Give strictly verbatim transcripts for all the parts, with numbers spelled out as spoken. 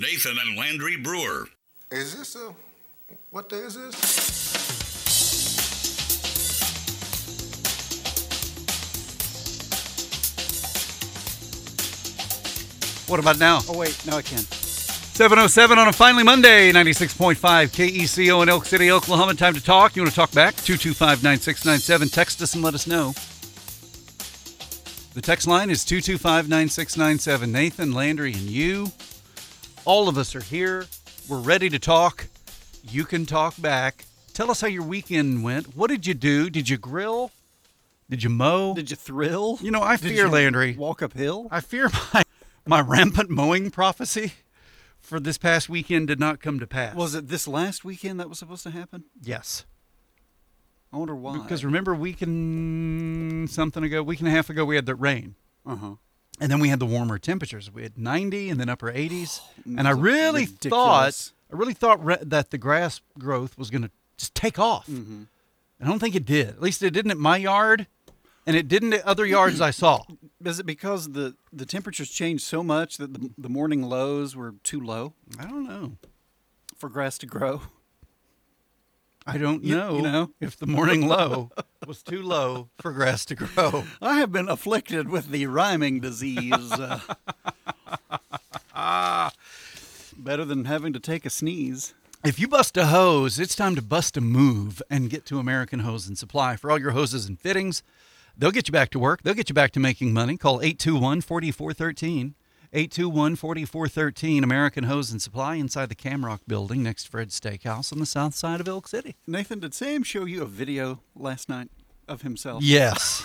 Nathan and Landry Brewer. Is this a, what day is this? What about now? Oh, wait. No, I can. seven oh seven on a finally Monday, ninety-six point five K E C O in Elk City, Oklahoma. Time to talk. You want to talk back? two two five, nine six nine seven. Text us and let us know. The text line is two two five, nine six nine seven. Nathan, Landry, and you. All of us are here. We're ready to talk. You can talk back. Tell us how your weekend went. What did you do? Did you grill? Did you mow? Did you thrill? You know, I Did fear, you Landry. walk uphill? I fear my, my rampant mowing prophecy for this past weekend did not come to pass. Was it this last weekend that was supposed to happen? Yes. I wonder why. Because remember, week and something ago, week and a half ago, we had the rain. Uh-huh. And then we had the warmer temperatures. We had ninety and then upper eighties. Oh, and I really ridiculous. thought, I really thought re- that the grass growth was going to just take off. Mm-hmm. I don't think it did. At least it didn't at my yard, and it didn't at other yards I saw. Is it because the, the temperatures changed so much that the, the morning lows were too low I don't know. for grass to grow? I don't You- know, you know? if the morning low was too low for grass to grow. I have been afflicted with the rhyming disease. Uh, better than having to take a sneeze. If you bust a hose, it's time to bust a move and get to American Hose and Supply. For all your hoses and fittings, they'll get you back to work. They'll get you back to making money. Call eight two one, four four one three. eight two one, four four one three. American Hose and Supply inside the Camrock building next to Fred's Steakhouse on the south side of Elk City. Nathan, did Sam show you a video last night of himself? Yes.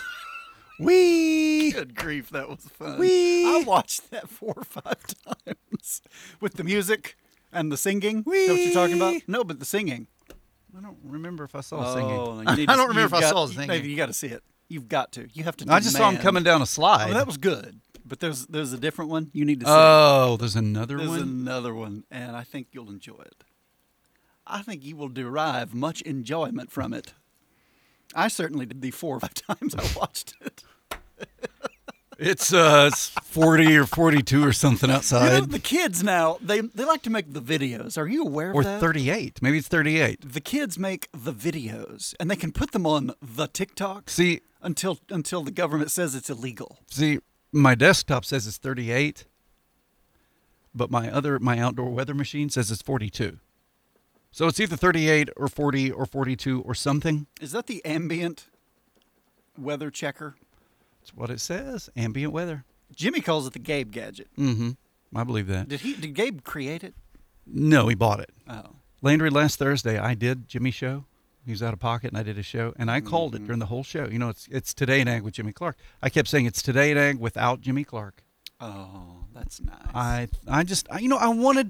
Wee. Good grief, that was fun. Wee. I watched that four or five times with the music and the singing. Is that what you're talking about? No, but the singing. I don't remember if I saw Oh, singing. you need I to- don't remember you've if I got- saw you- singing. Nathan, you got to see it. You've got to. You have to. I just saw him demand- coming down a slide. Oh, that was good. But there's there's a different one you need to see. Oh, there's another there's one? another one, and I think you'll enjoy it. I think you will derive much enjoyment from it. I certainly did the four or five times I watched it. It's uh, it's forty or forty-two or something outside. You know, the kids now, they they like to make the videos. Are you aware of Or that? thirty-eight. Maybe it's thirty-eight. The kids make the videos, and they can put them on the TikTok See, until until the government says it's illegal. see, my desktop says it's thirty-eight, but my other my outdoor weather machine says it's forty-two. So it's either thirty-eight or forty or forty-two or something. Is that the ambient weather checker? That's what it says. Ambient weather. Jimmy calls it the Gabe gadget. Mm-hmm. I believe that. Did he? Did Gabe create it? No, he bought it. Oh, Landry, last Thursday, I did Jimmy's show. He was out of pocket, and I did a show, and I called Mm-hmm. it during the whole show. You know, it's it's Today in Ag with Jimmy Clark. I kept saying it's Today in Ag without Jimmy Clark. oh, that's nice. I I just I, you know I wanted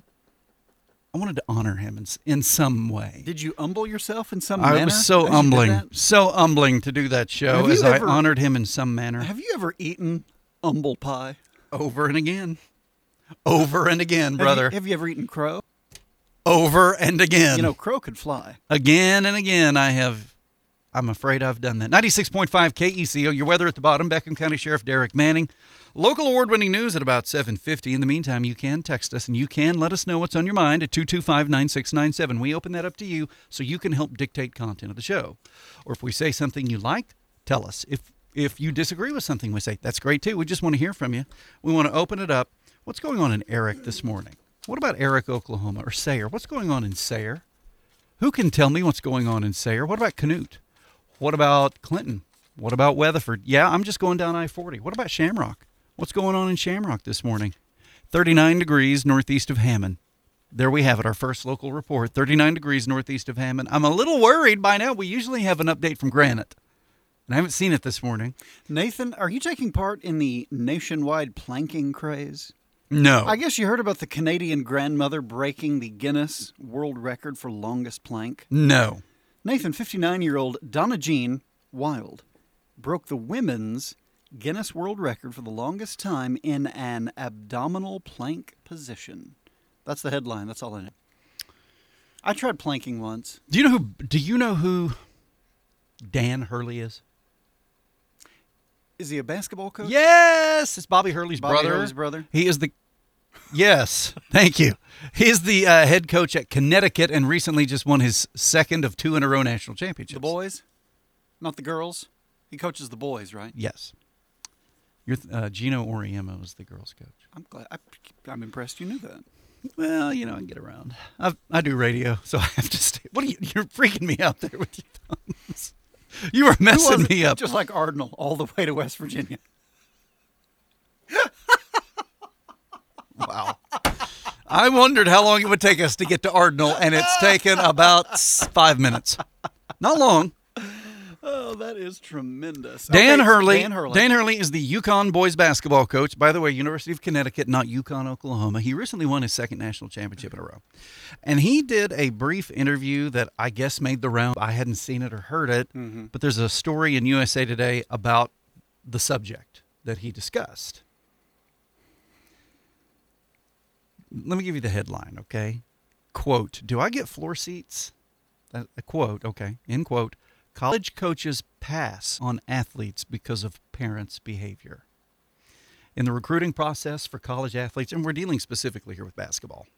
I wanted to honor him in s- in some way. Did you humble yourself in some I manner? was so as you did humbling, that? so humbling to do that show Have you as ever- I honored him in some manner, Have you ever eaten humble pie, over and again, over and again, Have brother, you, have you ever eaten crow? over and again. You know, crow could fly. Again and again, I have. I'm afraid I've done that. ninety-six point five K E C O, your weather at the bottom. Beckham County Sheriff Derek Manning. Local award-winning news at about seven fifty. In the meantime, you can text us, and you can let us know what's on your mind at two two five, nine six nine seven. We open that up to you so you can help dictate content of the show. Or if we say something you like, tell us. If if you disagree with something we say, that's great too. We just want to hear from you. We want to open it up. What's going on in Eric this morning? What about Eric, Oklahoma, or Sayre? What's going on in Sayre? Who can tell me what's going on in Sayre? What about Canute? What about Clinton? What about Weatherford? Yeah, I'm just going down I forty. What about Shamrock? What's going on in Shamrock this morning? thirty-nine degrees northeast of Hammond. There we have it, our first local report. thirty-nine degrees northeast of Hammond. I'm a little worried by now. We usually have an update from Granite, and I haven't seen it this morning. Nathan, are you taking part in the nationwide planking craze? No. I guess you heard about the Canadian grandmother breaking the Guinness World Record for longest plank. No. Nathan, fifty-nine-year-old Donna Jean Wild broke the women's Guinness World Record for the longest time in an abdominal plank position. That's the headline. That's all I know. I tried planking once. Do you know who? Do you know who Dan Hurley is? Is he a basketball coach? Yes, it's Bobby Hurley's Bobby brother. Hurley's brother? He is the Yes, thank you. He's the uh, head coach at Connecticut and recently just won his second of two in a row national championships. The boys, not the girls. He coaches the boys, right? Yes. You're, uh, Gino Oriemo is the girls' coach. I'm glad. I, I'm impressed you knew that. Well, you know, I can get around. I, I do radio, so I have to stay. What are you? You're freaking me out there with your thumbs. You are Who messing was it? me up. Just like Ardnall, all the way to West Virginia. Wow. I wondered how long it would take us to get to Ardnall, and it's taken about s- five minutes. Not long. Oh, that is tremendous. Dan Okay, Hurley. Dan Hurley. Dan Hurley is the UConn boys basketball coach. By the way, University of Connecticut, not UConn, Oklahoma. He recently won his second national championship in a row. And he did a brief interview that I guess made the round. I hadn't seen it or heard it, Mhm. but there's a story in U S A Today about the subject that he discussed. Let me give you the headline, okay? Quote, do I get floor seats? A, a quote, okay, end quote. College coaches pass on athletes because of parents' behavior. In the recruiting process for college athletes, and we're dealing specifically here with basketball.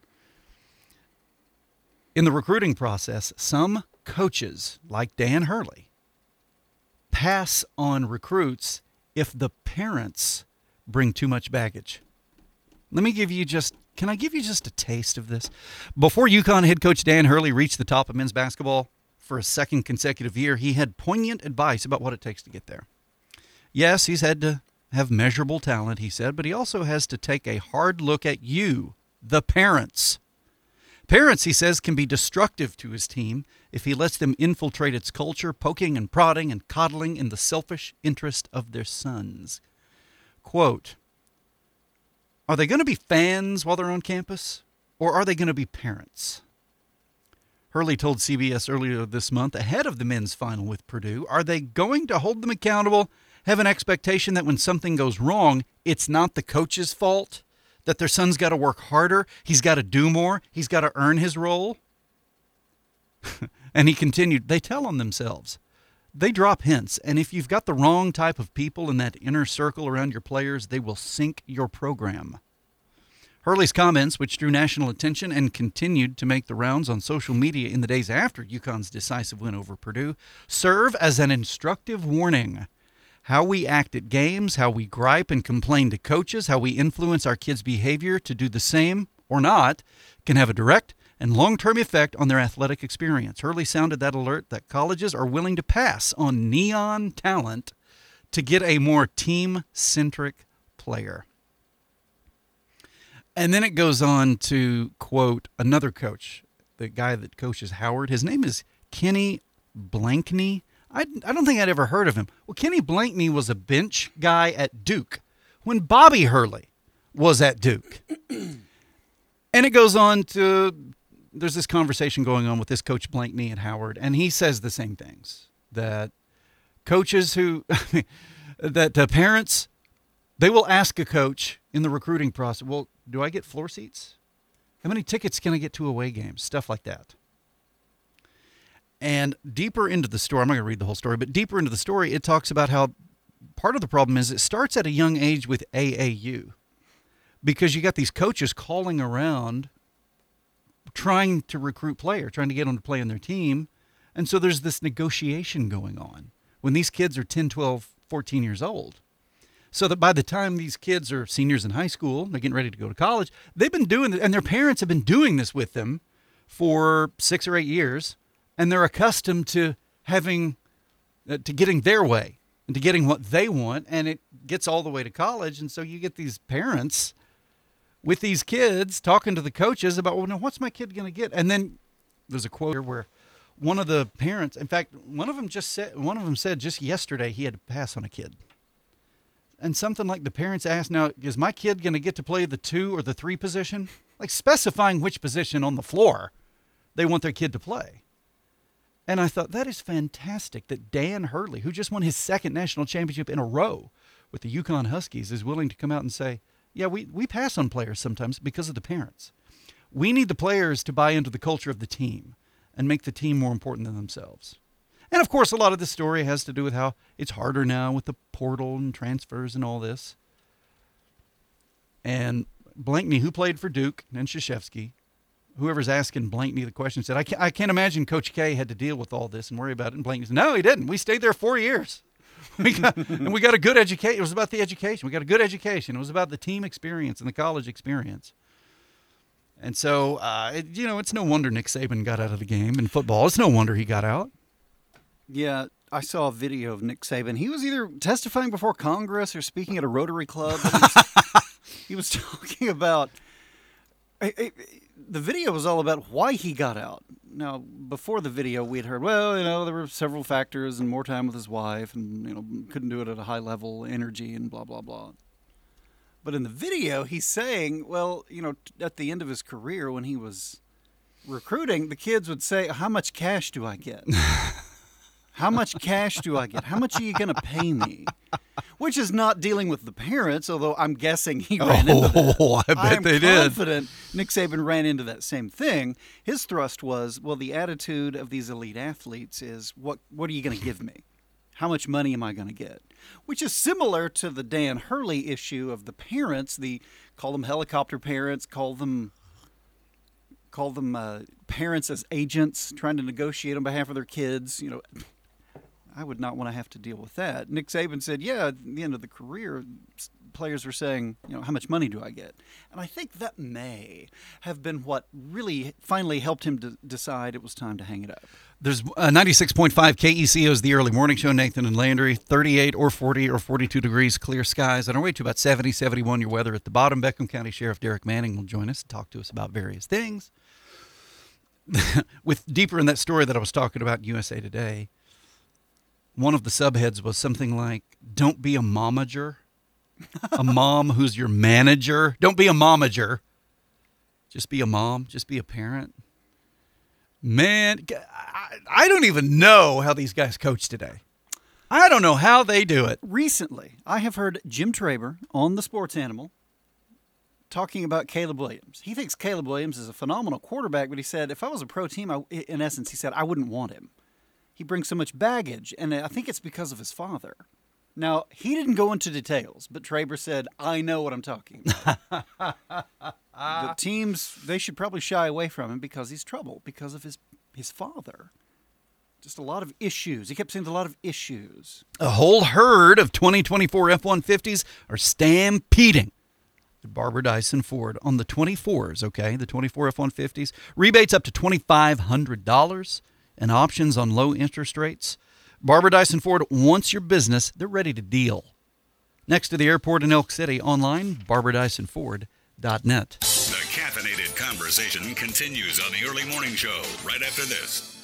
In the recruiting process, some coaches, like Dan Hurley, pass on recruits if the parents bring too much baggage. Let me give you just, can I give you just a taste of this? Before UConn head coach Dan Hurley reached the top of men's basketball for a second consecutive year, he had poignant advice about what it takes to get there. Yes, he's had to have measurable talent, he said, but he also has to take a hard look at you, the parents. Parents, he says, can be destructive to his team if he lets them infiltrate its culture, poking and prodding and coddling in the selfish interest of their sons. Quote, are they going to be fans while they're on campus, or are they going to be parents? Hurley told C B S earlier this month, ahead of the men's final with Purdue, are they going to hold them accountable, have an expectation that when something goes wrong, it's not the coach's fault, that their son's got to work harder, he's got to do more, he's got to earn his role? And he continued, they tell on themselves. They drop hints, and if you've got the wrong type of people in that inner circle around your players, they will sink your program. Hurley's comments, which drew national attention and continued to make the rounds on social media in the days after UConn's decisive win over Purdue, serve as an instructive warning. How we act at games, how we gripe and complain to coaches, how we influence our kids' behavior to do the same or not, can have a direct and long-term effect on their athletic experience. Hurley sounded that alert that colleges are willing to pass on neon talent to get a more team-centric player. And then it goes on to quote another coach, the guy that coaches Howard. His name is Kenny Blankney. I, I don't think I'd ever heard of him. Well, Kenny Blankney was a bench guy at Duke when Bobby Hurley was at Duke. And it goes on to, there's this conversation going on with this coach Blankney at Howard, and he says the same things, that coaches who, that uh, parents, they will ask a coach in the recruiting process, well, do I get floor seats? How many tickets can I get to away games? Stuff like that. And deeper into the story, I'm not going to read the whole story, but deeper into the story, it talks about how part of the problem is it starts at a young age with A A U. Because you got these coaches calling around trying to recruit players, trying to get them to play on their team. And so there's this negotiation going on when these kids are ten, twelve, fourteen years old. So that by the time these kids are seniors in high school, they're getting ready to go to college, they've been doing it, and their parents have been doing this with them for six or eight years, and they're accustomed to having, uh, to getting their way and to getting what they want, and it gets all the way to college, and so you get these parents with these kids talking to the coaches about, well, now what's my kid going to get? And then there's a quote here where one of the parents, in fact, one of them just said, one of them said just yesterday he had to pass on a kid. And something like the parents asked, now, is my kid going to get to play the two or the three position? Like specifying which position on the floor they want their kid to play. And I thought, that is fantastic that Dan Hurley, who just won his second national championship in a row with the UConn Huskies, is willing to come out and say, yeah, we, we pass on players sometimes because of the parents. We need the players to buy into the culture of the team and make the team more important than themselves. And, of course, a lot of this story has to do with how it's harder now with the portal and transfers and all this. And Blankney, who played for Duke, and Krzyzewski, whoever's asking Blankney the question, said, I can't, I can't imagine Coach K had to deal with all this and worry about it. And Blankney said, no, he didn't. We stayed there four years. We got, and we got a good education. It was about the education. We got a good education. It was about the team experience and the college experience. And so, uh, it, you know, it's no wonder Nick Saban got out of the game in football. It's no wonder he got out. Yeah, I saw a video of Nick Saban. He was either testifying before Congress or speaking at a Rotary Club. He was, he was talking about I, I, the video was all about why he got out. Now, before the video, we had heard, well, you know, there were several factors and more time with his wife and, you know, couldn't do it at a high level, energy and blah, blah, blah. But in the video, he's saying, well, you know, at the end of his career when he was recruiting, the kids would say, how much cash do I get? How much cash do I get? How much are you going to pay me? Which is not dealing with the parents, although I'm guessing he ran into that. Oh, I bet I'm they did. confident Nick Saban ran into that same thing. His thrust was, well, the attitude of these elite athletes is, what, what are you going to give me? How much money am I going to get? Which is similar to the Dan Hurley issue of the parents, the call them helicopter parents, call them call them uh, parents as agents trying to negotiate on behalf of their kids. You know, I would not want to have to deal with that. Nick Saban said, yeah, at the end of the career, players were saying, you know, how much money do I get? And I think that may have been what really finally helped him to decide it was time to hang it up. There's uh, ninety-six point five K E C O is the early morning show. Nathan and Landry, thirty-eight or forty or forty-two degrees, clear skies. On our way to about seventy, seventy-one, your weather at the bottom. Beckham County Sheriff Derek Manning will join us and talk to us about various things. With deeper in that story that I was talking about in U S A Today, one of the subheads was something like, don't be a momager. A mom who's your manager. Don't be a momager. Just be a mom. Just be a parent. Man, I, I don't even know how these guys coach today. I don't know how they do it. Recently, I have heard Jim Traber on the Sports Animal talking about Caleb Williams. He thinks Caleb Williams is a phenomenal quarterback, but he said, if I was a pro team, I, in essence, he said, I wouldn't want him. He brings so much baggage, and I think it's because of his father. Now, he didn't go into details, but Traber said, I know what I'm talking about. The teams, they should probably shy away from him because he's trouble, because of his, his father. Just a lot of issues. He kept saying a lot of issues. A whole herd of twenty twenty-four F one fifties are stampeding at Barbara Dyson Ford on the twenty-fours, okay? The twenty-four F one fifties. Rebates up to twenty-five hundred dollars and options on low interest rates. Barbara Dyson Ford wants your business. They're ready to deal. Next to the airport in Elk City, online, barbara dyson ford dot net. The caffeinated conversation continues on the early morning show right after this.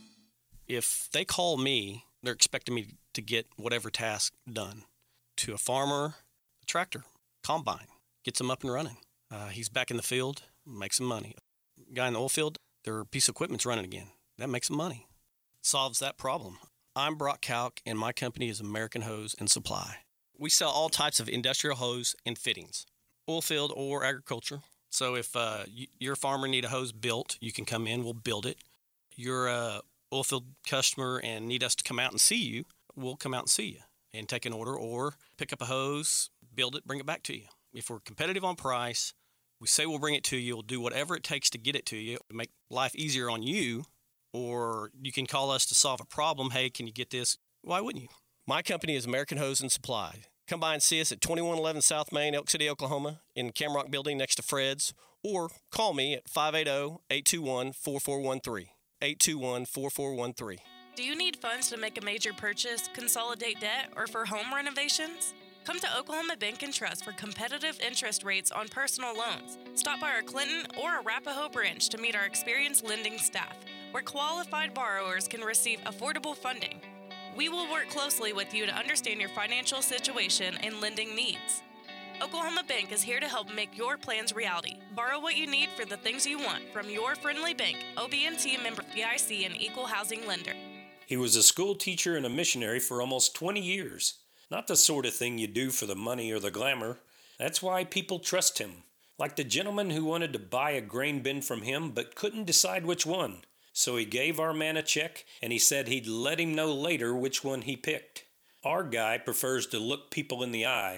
If they call me, they're expecting me to get whatever task done. To a farmer, a tractor, combine, gets them up and running. Uh, he's back in the field, makes some money. Guy in the oil field, their piece of equipment's running again. That makes some money. Solves that problem. I'm Brock Kalk, and my company is American Hose and Supply. We sell all types of industrial hose and fittings, oil field or agriculture. So if uh, you, your farmer need a hose built, you can come in, we'll build it. You're a oil field customer and need us to come out and see you, we'll come out and see you and take an order or pick up a hose, build it, bring it back to you. If we're competitive on price, we say we'll bring it to you, we'll do whatever it takes to get it to you, make life easier on you. Or you can call us to solve a problem. Hey, can you get this? Why wouldn't you? My company is American Hose and Supply. Come by and see us at twenty-one eleven South Main, Elk City, Oklahoma, in Camrock Building next to Fred's. Or call me at five eight zero, eight two one, four four one three. eight two one, four four one three. Do you need funds to make a major purchase, consolidate debt, or for home renovations? Come to Oklahoma Bank and Trust for competitive interest rates on personal loans. Stop by our Clinton or Arapahoe branch to meet our experienced lending staff, where qualified borrowers can receive affordable funding. We will work closely with you to understand your financial situation and lending needs. Oklahoma Bank is here to help make your plans reality. Borrow what you need for the things you want from your friendly bank, O B N T member F D I C and equal housing lender. He was a school teacher and a missionary for almost twenty years. Not the sort of thing you do for the money or the glamour. That's why people trust him. Like the gentleman who wanted to buy a grain bin from him but couldn't decide which one. So he gave our man a check, and he said he'd let him know later which one he picked. Our guy prefers to look people in the eye.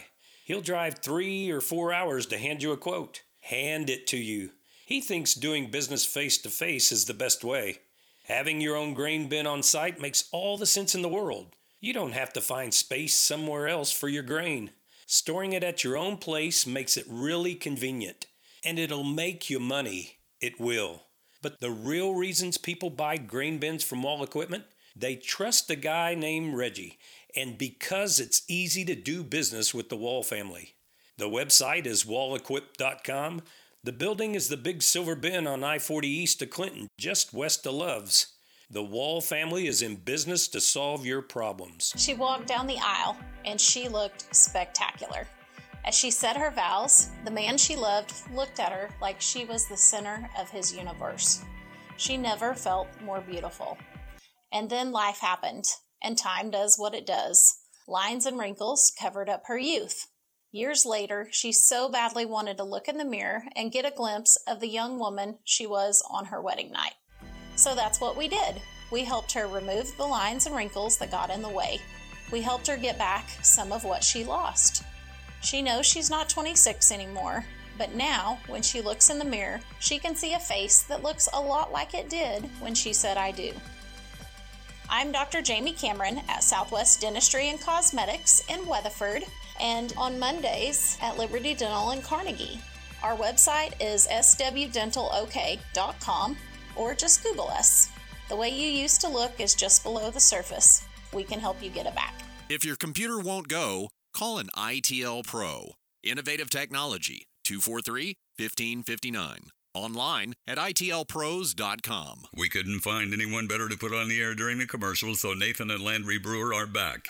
He'll drive three or four hours to hand you a quote. Hand it to you. He thinks doing business face-to-face is the best way. Having your own grain bin on site makes all the sense in the world. You don't have to find space somewhere else for your grain. Storing it at your own place makes it really convenient. And it'll make you money. It will. But the real reasons people buy grain bins from Wall Equipment? They trust a guy named Reggie. And because it's easy to do business with the Wall family. The website is wall equip dot com. The building is the big silver bin on I forty east of Clinton, just west of Love's. The Wall family is in business to solve your problems. She walked down the aisle, and she looked spectacular. As she said her vows, the man she loved looked at her like she was the center of his universe. She never felt more beautiful. And then life happened, and time does what it does. Lines and wrinkles covered up her youth. Years later, she so badly wanted to look in the mirror and get a glimpse of the young woman she was on her wedding night. So that's what we did. We helped her remove the lines and wrinkles that got in the way. We helped her get back some of what she lost. She knows she's not twenty-six anymore, but now, when she looks in the mirror, she can see a face that looks a lot like it did when she said, "I do." I'm Doctor Jamie Cameron at Southwest Dentistry and Cosmetics in Weatherford, and on Mondays at Liberty Dental in Carnegie. Our website is s w dental o k dot com. Or just Google us. The way you used to look is just below the surface. We can help you get it back. If your computer won't go, call an I T L Pro. Innovative technology, two four three, one five five nine. Online at I T L pros dot com. We couldn't find anyone better to put on the air during the commercial, so Nathan and Landry Brewer are back.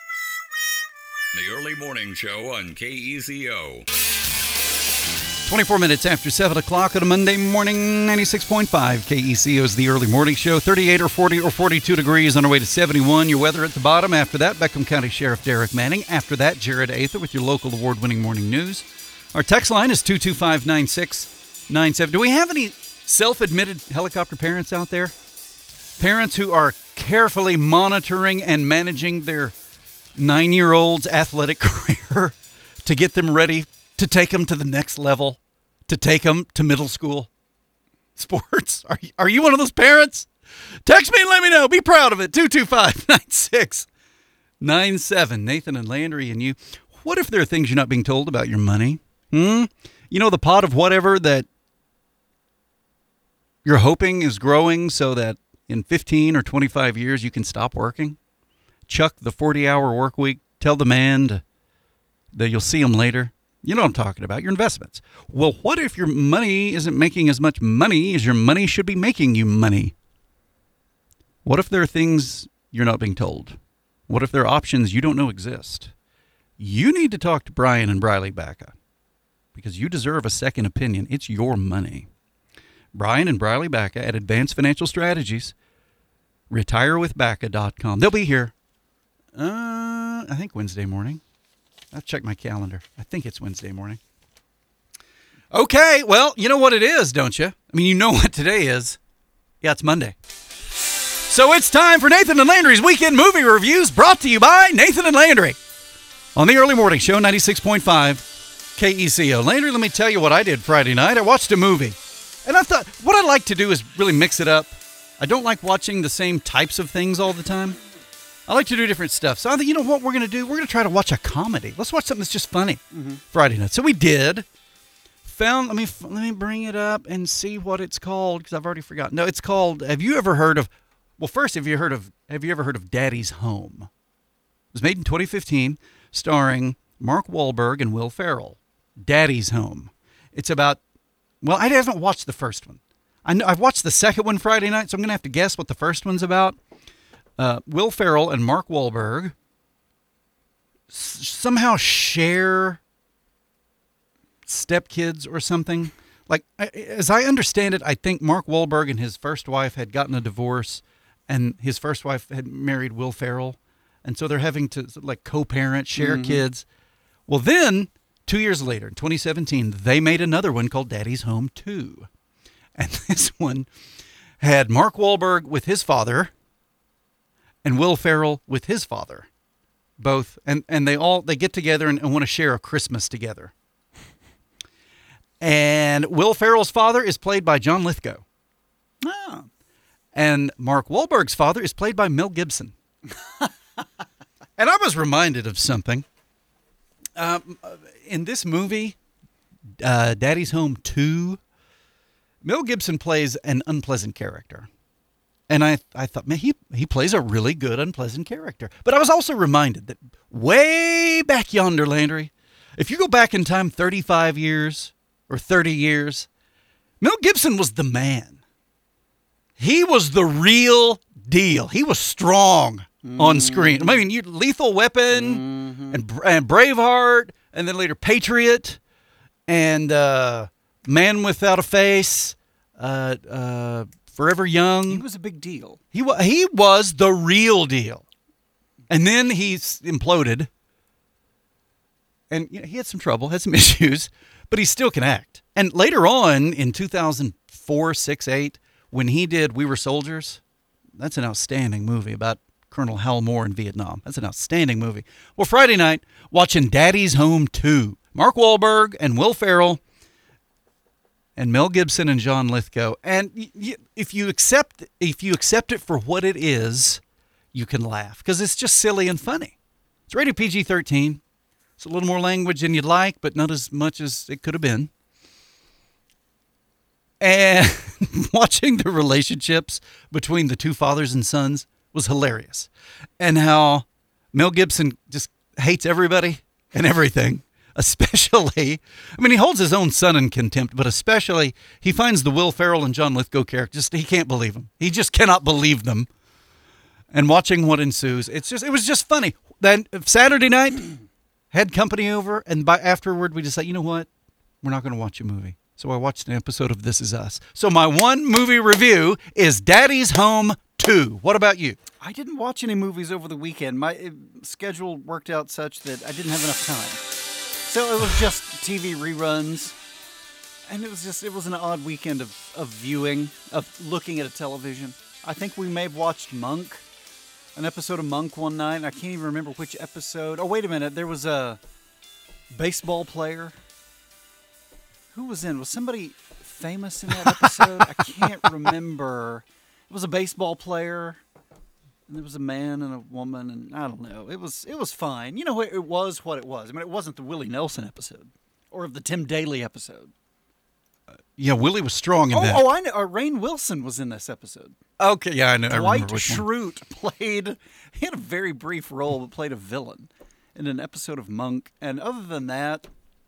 The Early Morning Show on K E C O. twenty-four minutes after seven o'clock on a Monday morning, ninety-six point five K E C O is the Early Morning Show. thirty-eight or forty or forty-two degrees on our way to seventy-one. Your weather at the bottom. After that, Beckham County Sheriff Derek Manning. After that, Jared Ather with your local award-winning morning news. Our text line is two two five, nine six nine seven. Do we have any self-admitted helicopter parents out there? Parents who are carefully monitoring and managing their nine-year-old's athletic career to get them ready to take them to the next level, to take them to middle school sports. Are you, are you one of those parents? Text me and let me know. Be proud of it. two two five, nine six nine seven. Nathan and Landry and you. What if there are things you're not being told about your money? Hmm? You know, the pot of whatever that you're hoping is growing so that in fifteen or twenty-five years you can stop working? Chuck the forty-hour work week. Tell the man to, that you'll see him later. You know what I'm talking about, your investments. Well, what if your money isn't making as much money as your money should be making you money? What if there are things you're not being told? What if there are options you don't know exist? You need to talk to Brian and Briley Bacca because you deserve a second opinion. It's your money. Brian and Briley Bacca at Advanced Financial Strategies, retire with bacca dot com. They'll be here, uh, I think Wednesday morning. I'll check my calendar. I think it's Wednesday morning. Okay, well, you know what it is, don't you? I mean, you know what today is. Yeah, it's Monday. So it's time for Nathan and Landry's Weekend Movie Reviews, brought to you by Nathan and Landry on the Early Morning Show, ninety-six point five K E C O. Landry, let me tell you what I did Friday night. I watched a movie, and I thought what I like to do is really mix it up. I don't like watching the same types of things all the time. I like to do different stuff. So I think, you know what we're going to do? We're going to try to watch a comedy. Let's watch something that's just funny mm-hmm. Friday night. So we did. Found, let me let me bring it up and see what it's called because I've already forgotten. No, it's called, have you ever heard of, well, first, have you heard of, have you ever heard of Daddy's Home? It was made in twenty fifteen, starring Mark Wahlberg and Will Ferrell. Daddy's Home. It's about, well, I haven't watched the first one. I know, I've watched the second one Friday night, so I'm going to have to guess what the first one's about. Uh, Will Ferrell and Mark Wahlberg s- somehow share stepkids or something. Like, I, as I understand it, I think Mark Wahlberg and his first wife had gotten a divorce, and his first wife had married Will Ferrell, and so they're having to like co-parent, share mm-hmm. kids. Well, then two years later, in twenty seventeen, they made another one called Daddy's Home two, and this one had Mark Wahlberg with his father and Will Ferrell with his father. both, and and they all they get together and, and want to share a Christmas together. And Will Ferrell's father is played by John Lithgow. Oh. And Mark Wahlberg's father is played by Mel Gibson. And I was reminded of something. Um, in this movie, uh, Daddy's Home two, Mel Gibson plays an unpleasant character. And I, I thought, man, he, he plays a really good unpleasant character. But I was also reminded that way back yonder, Landry, if you go back in time thirty-five years or thirty years, Mel Gibson was the man. He was the real deal. He was strong mm-hmm. on screen. I mean, you, Lethal Weapon mm-hmm. and, and Braveheart, and then later Patriot, and uh, Man Without a Face, uh, uh, Forever Young. He was a big deal. He, wa- he was the real deal. And then he's imploded. And you know, he had some trouble, had some issues, but he still can act. And later on, in two thousand four, six, eight, when he did We Were Soldiers, that's an outstanding movie about Colonel Hal Moore in Vietnam. That's an outstanding movie. Well, Friday night, watching Daddy's Home two. Mark Wahlberg and Will Ferrell and Mel Gibson and John Lithgow. And y- y- if you accept if you accept it for what it is, you can laugh because it's just silly and funny. It's rated P G thirteen. It's a little more language than you'd like, but not as much as it could have been. And watching the relationships between the two fathers and sons was hilarious. And how Mel Gibson just hates everybody and everything, especially, I mean, he holds his own son in contempt, but especially he finds the Will Ferrell and John Lithgow characters, just, he can't believe them. He just cannot believe them. And watching what ensues, it's just, it was just funny. Then Saturday night, had company over, and by afterward, we decided, you know what? We're not going to watch a movie. So I watched an episode of This Is Us. So my one movie review is Daddy's Home two. What about you? I didn't watch any movies over the weekend. My uh, schedule worked out such that I didn't have enough time. So it was just T V reruns. And it was just, it was an odd weekend of, of viewing, of looking at a television. I think we may have watched Monk, an episode of Monk one night. I can't even remember which episode. Oh, wait a minute. There was a baseball player. Who was in? Was somebody famous in that episode? I can't remember. It was a baseball player, and there was a man and a woman, and I don't know. It was it was fine. You know, it was what it was. I mean, it wasn't the Willie Nelson episode or the Tim Daly episode. Uh, yeah, Willie was strong in oh, that. Oh, I know. Uh, Rainn Wilson was in this episode. Okay, yeah, I know. I Dwight remember which one. Schrute played. He had a very brief role, but played a villain in an episode of Monk. And other than that,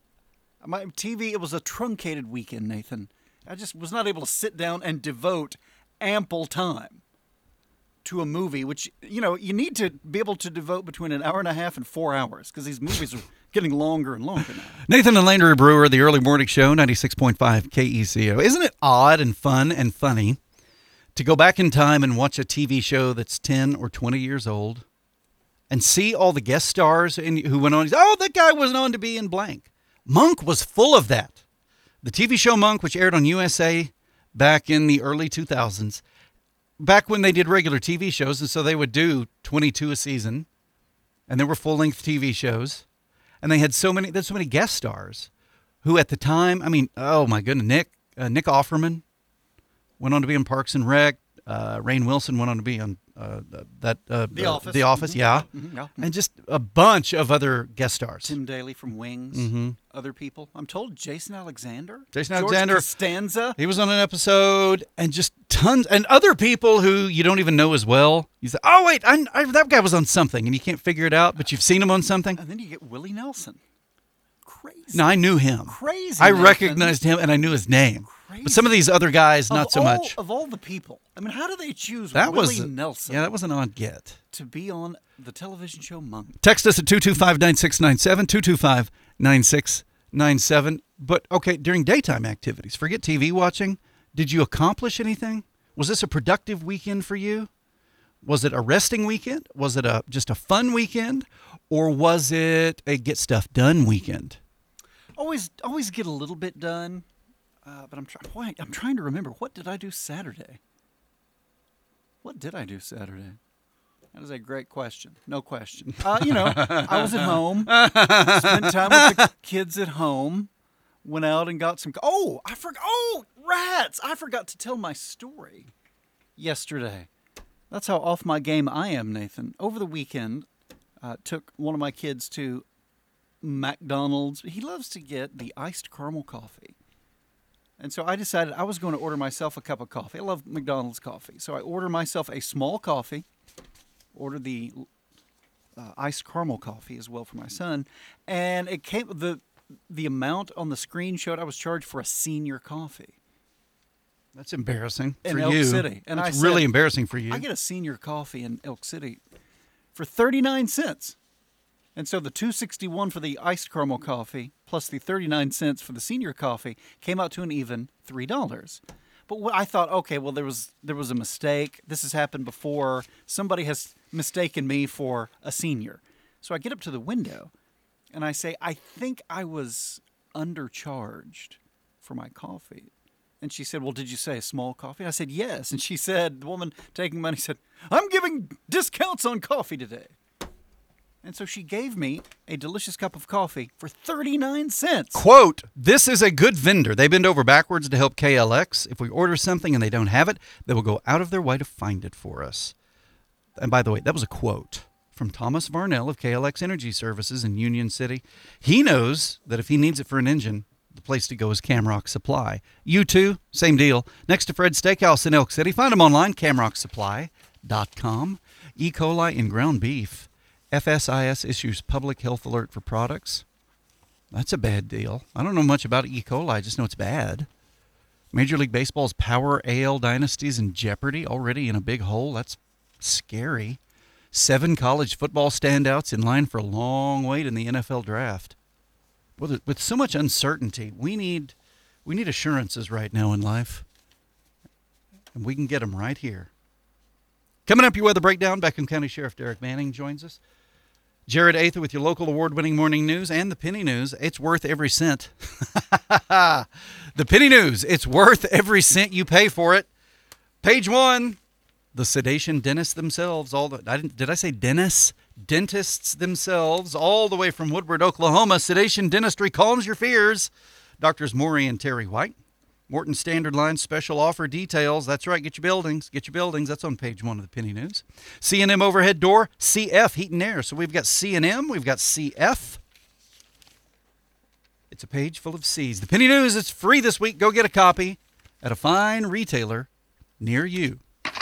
my T V, it was a truncated weekend, Nathan. I just was not able to sit down and devote ample time to a movie, which, you know, you need to be able to devote between an hour and a half and four hours because these movies are getting longer and longer now. Nathan and Landry Brewer, the Early Morning Show, ninety-six point five K E C O. Isn't it odd and fun and funny to go back in time and watch a T V show that's ten or twenty years old and see all the guest stars in, who went on? Oh, that guy was on to be in blank. Monk was full of that. The T V show Monk, which aired on U S A back in the early two thousands, back when they did regular T V shows, and so they would do twenty-two a season, and there were full-length T V shows, and they had so many, there's so many guest stars, who at the time, I mean, oh my goodness, Nick uh, Nick Offerman went on to be in Parks and Rec. Uh, Rainn Wilson went on to be on uh, that uh, The uh, Office. The Office, Mm-hmm. yeah. Mm-hmm. Yeah. And just a bunch of other guest stars. Tim Daly from Wings. Mm-hmm. Other people. I'm told Jason Alexander. Jason George Alexander. Costanza. He was on an episode, and just tons, and other people who you don't even know as well. You say, oh, wait, I, I, that guy was on something, and you can't figure it out, but you've seen him on something. And then you get Willie Nelson. Crazy. No, I knew him. Crazy. I Nathan. recognized him, and I knew his name. Crazy. But some of these other guys, not of so all, much. Of all the people, I mean, how do they choose That Willie was Nelson? Yeah, that was an odd get. To be on the television show Monk. Text us at two two five, nine six nine seven, two two five, nine six nine seven. But, okay, during daytime activities, forget T V watching, did you accomplish anything? Was this a productive weekend for you? Was it a resting weekend? Was it a just a fun weekend? Or was it a get stuff done weekend? Always, always get a little bit done. Uh, but I'm trying. Why? I'm trying to remember. What did I do Saturday? What did I do Saturday? That is a great question. No question. Uh, you know, I was at home, spent time with the kids at home, went out and got some. Oh, I forgot. Oh, rats! I forgot to tell my story yesterday. That's how off my game I am, Nathan. Over the weekend, uh, took one of my kids to McDonald's. He loves to get the iced caramel coffee. And so I decided I was going to order myself a cup of coffee. I love McDonald's coffee. So I ordered myself a small coffee, ordered the uh, iced caramel coffee as well for my son. And it came, the the amount on the screen showed I was charged for a senior coffee. That's embarrassing in for Elk you. City. And That's I really said, embarrassing for you. I get a senior coffee in Elk City for thirty-nine cents. And so the two dollars and sixty-one cents for the iced caramel coffee plus the thirty-nine cents for the senior coffee came out to an even three dollars. But what I thought, okay, well, there was there was a mistake. This has happened before. Somebody has mistaken me for a senior. So I get up to the window and I say, I think I was undercharged for my coffee. And she said, well, did you say a small coffee? I said, yes. And she said, the woman taking money said, I'm giving discounts on coffee today. And so she gave me a delicious cup of coffee for thirty-nine cents. Quote, this is a good vendor. They bend over backwards to help K L X. If we order something and they don't have it, they will go out of their way to find it for us. And by the way, that was a quote from Thomas Varnell of K L X Energy Services in Union City. He knows that if he needs it for an engine, the place to go is Camrock Supply. You too, same deal. Next to Fred's Steakhouse in Elk City. Find them online, camrock supply dot com. E. coli in ground beef. F S I S issues public health alert for products. That's a bad deal. I don't know much about E. coli. I just know it's bad. Major League Baseball's power A L dynasties in jeopardy, already in a big hole. That's scary. Seven college football standouts in line for a long wait in the N F L draft. With, with so much uncertainty, we need we need assurances right now in life. And we can get them right here. Coming up, your weather breakdown. Beckham County Sheriff Derek Manning joins us. Jared Ather with your local award-winning morning news and the Penny News. It's worth every cent. The Penny News. It's worth every cent you pay for it. Page one. The sedation dentists themselves. All the I didn't. Did I say dentists? Dentists themselves, all the way from Woodward, Oklahoma. Sedation Dentistry calms your fears. Doctors Maury and Terry White. Morton Standard Line special offer details. That's right. Get your buildings. Get your buildings. That's on page one of the Penny News. C and M Overhead Door. C F Heat and Air. So we've got C and M. We've got C F. It's a page full of C's. The Penny News is free this week. Go get a copy at a fine retailer near you.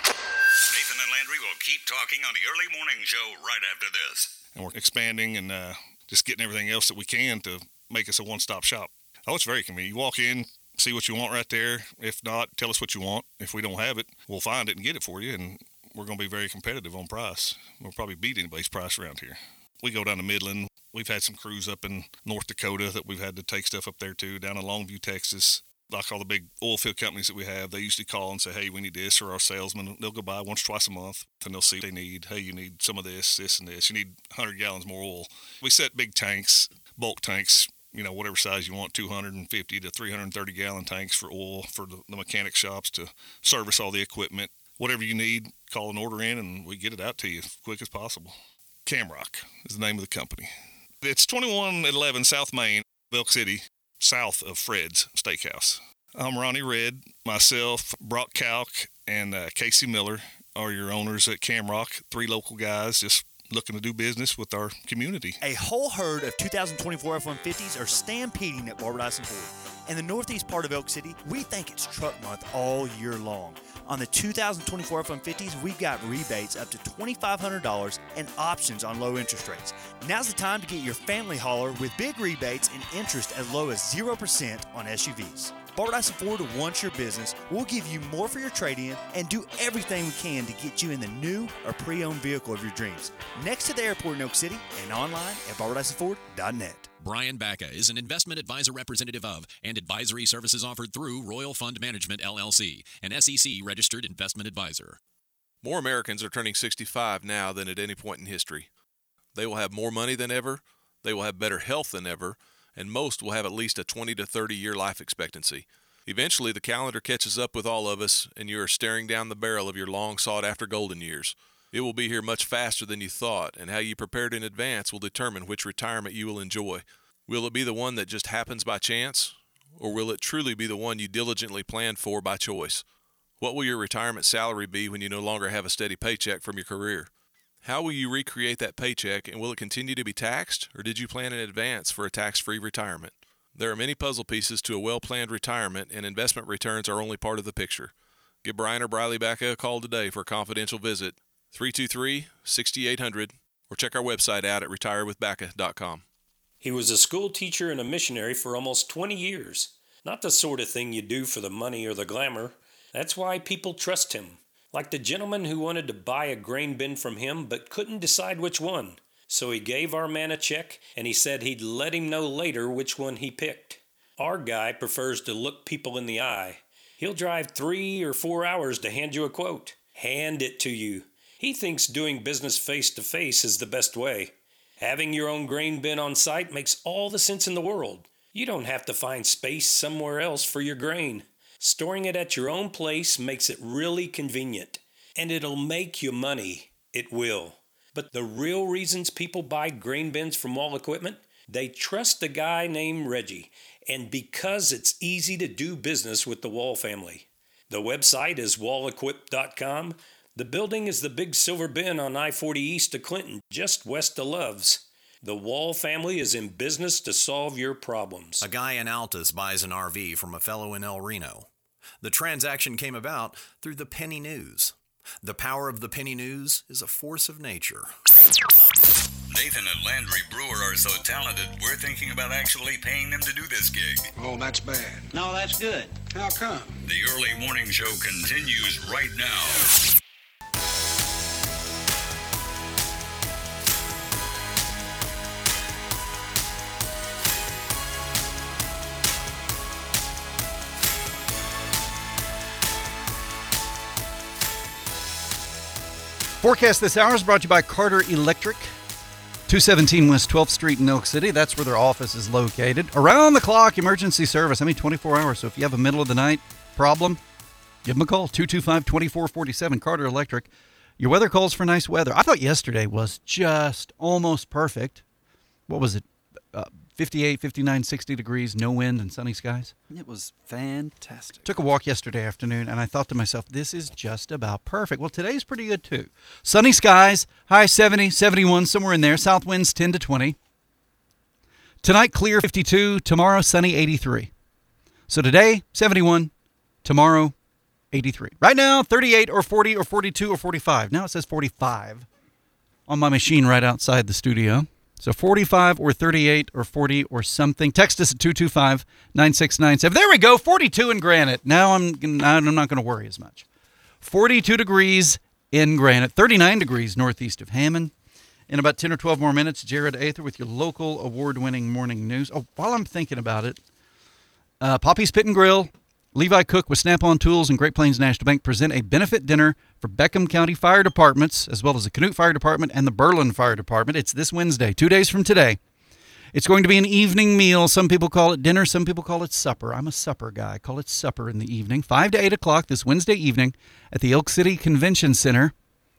Nathan and Landry will keep talking on the early morning show right after this. And we're expanding and uh, just getting everything else that we can to make us a one-stop shop. Oh, it's very convenient. You walk in, see what you want right there. If not, tell us what you want. If we don't have it, we'll find it and get it for you, and we're going to be very competitive on price. We'll probably beat anybody's price around here. We go down to Midland. We've had some crews up in North Dakota that we've had to take stuff up there too, down in Longview, Texas. Like all the big oil field companies that we have, they usually call and say, hey, we need this, or our salesmen, they'll go by once or twice a month, and they'll see what they need. Hey, you need some of this, this, and this. You need one hundred gallons more oil. We set big tanks, bulk tanks, you know, whatever size you want, two hundred fifty to three hundred thirty gallon tanks for oil for the, the mechanic shops to service all the equipment. Whatever you need, call an order in, and we get it out to you as quick as possible. Camrock is the name of the company. It's twenty-one eleven South Main, Elk City, south of Fred's Steakhouse. I'm Ronnie Red. Myself, Brock Kalk, and uh, Casey Miller are your owners at Camrock. Three local guys just looking to do business with our community. A whole herd of two thousand twenty-four F one fifties are stampeding at Barbara Dyson Ford. In the northeast part of Elk City, we think it's truck month all year long. On the two thousand twenty-four F one fifties, we've got rebates up to twenty-five hundred dollars and options on low interest rates. Now's the time to get your family hauler with big rebates and interest as low as zero percent on S U Vs. Barbara Dyson Ford wants your business. We'll give you more for your trade-in and do everything we can to get you in the new or pre-owned vehicle of your dreams. Next to the airport in Elk City and online at barbara dyson ford dot net. Brian Bacca is an investment advisor representative of and advisory services offered through Royal Fund Management, L L C, an S E C-registered investment advisor. More Americans are turning sixty-five now than at any point in history. They will have more money than ever, they will have better health than ever, and most will have at least a twenty to thirty year life expectancy. Eventually, the calendar catches up with all of us, and you are staring down the barrel of your long sought-after golden years. It will be here much faster than you thought, and how you prepared in advance will determine which retirement you will enjoy. Will it be the one that just happens by chance, or will it truly be the one you diligently planned for by choice? What will your retirement salary be when you no longer have a steady paycheck from your career? How will you recreate that paycheck, and will it continue to be taxed, or did you plan in advance for a tax-free retirement? There are many puzzle pieces to a well-planned retirement, and investment returns are only part of the picture. Give Brian or Briley Backa a call today for a confidential visit, three two three, six eight zero zero, or check our website out at retire with backa dot com. He was a school teacher and a missionary for almost twenty years. Not the sort of thing you do for the money or the glamour. That's why people trust him. Like the gentleman who wanted to buy a grain bin from him but couldn't decide which one. So he gave our man a check, and he said he'd let him know later which one he picked. Our guy prefers to look people in the eye. He'll drive three or four hours to hand you a quote. Hand it to you. He thinks doing business face-to-face is the best way. Having your own grain bin on site makes all the sense in the world. You don't have to find space somewhere else for your grain. Storing it at your own place makes it really convenient. And it'll make you money. It will. But the real reasons people buy grain bins from Wall Equipment? They trust a guy named Reggie. And because it's easy to do business with the Wall family. The website is wall equip dot com. The building is the big silver bin on I forty east of Clinton, just west of Love's. The Wall family is in business to solve your problems. A guy in Altus buys an R V from a fellow in El Reno. The transaction came about through the penny news. The power of the penny news is a force of nature. Nathan and Landry Brewer are so talented, we're thinking about actually paying them to do this gig. Oh, that's bad. No, that's good. How come? The early morning show continues right now. Forecast this hour is brought to you by Carter Electric, two seventeen West twelfth Street in Elk City. That's where their office is located. Around the clock emergency service. I mean, twenty-four hours. So if you have a middle of the night problem, give them a call. two two five, two four four seven. Carter Electric. Your weather calls for nice weather. I thought yesterday was just almost perfect. What was it? Uh, fifty-eight, fifty-nine, sixty degrees, no wind, and sunny skies. It was fantastic. Took a walk yesterday afternoon, and I thought to myself, this is just about perfect. Well, today's pretty good, too. Sunny skies, high seventy, seventy-one, somewhere in there. South winds ten to twenty. Tonight, clear fifty-two. Tomorrow, sunny eighty-three. So today, seventy-one. Tomorrow, eighty-three. Right now, thirty-eight or forty or forty-two or forty-five. Now it says forty-five on my machine right outside the studio. So forty-five or thirty-eight or forty or something. Text us at two two five, nine six nine seven. There we go, forty-two in Granite. Now I'm I'm not going to worry as much. forty-two degrees in Granite, thirty-nine degrees northeast of Hammond. In about ten or twelve more minutes, Jared Ather with your local award-winning morning news. Oh, while I'm thinking about it, uh, Poppy's Pit and Grill, Levi Cook with Snap-on Tools and Great Plains National Bank present a benefit dinner for Beckham County Fire Departments, as well as the Canute Fire Department and the Berlin Fire Department. It's this Wednesday, two days from today. It's going to be an evening meal. Some people call it dinner. Some people call it supper. I'm a supper guy. I call it supper in the evening. five to eight o'clock this Wednesday evening at the Elk City Convention Center.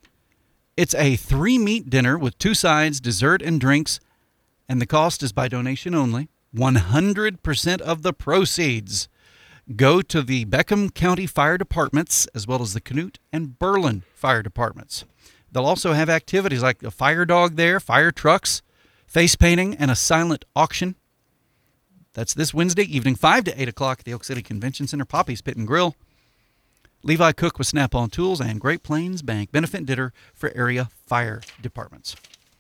It's a three-meat dinner with two sides, dessert, and drinks, and the cost is by donation only. one hundred percent of the proceeds go to the Beckham County Fire Departments, as well as the Canute and Berlin Fire Departments. They'll also have activities like a fire dog there, fire trucks, face painting, and a silent auction. That's this Wednesday evening, five to eight o'clock at the Elk City Convention Center. Poppy's Pit and Grill, Levi Cook with Snap-on Tools, and Great Plains Bank. Benefit dinner for area fire departments.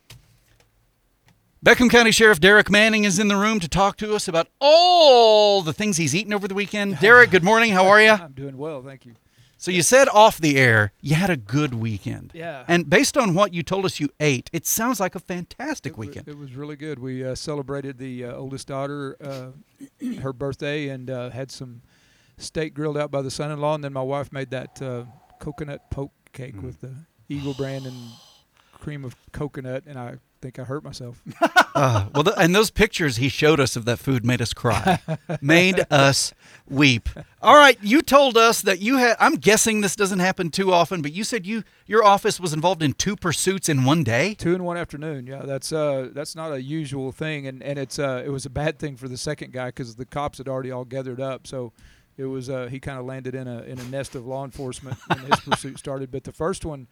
Beckham County Sheriff Derek Manning is in the room to talk to us about all the things he's eaten over the weekend. Derek, good morning. How are you? I'm doing well, thank you. So you said off the air you had a good weekend. Yeah. And based on what you told us you ate, it sounds like a fantastic it weekend. Was, it was really good. We uh, celebrated the uh, oldest daughter, uh, her birthday, and uh, had some steak grilled out by the son-in-law, and then my wife made that uh, coconut poke cake mm. with the Eagle brand and cream of coconut, and I think I hurt myself. uh, well, the, and those pictures he showed us of that food made us cry, made us weep. All right, you told us that you had. I'm guessing this doesn't happen too often, but you said you your office was involved in two pursuits in one day. Two in one afternoon. Yeah, that's uh, that's not a usual thing, and and it's uh, it was a bad thing for the second guy because the cops had already all gathered up. So it was uh, he kind of landed in a in a nest of law enforcement when his pursuit started. But the first one.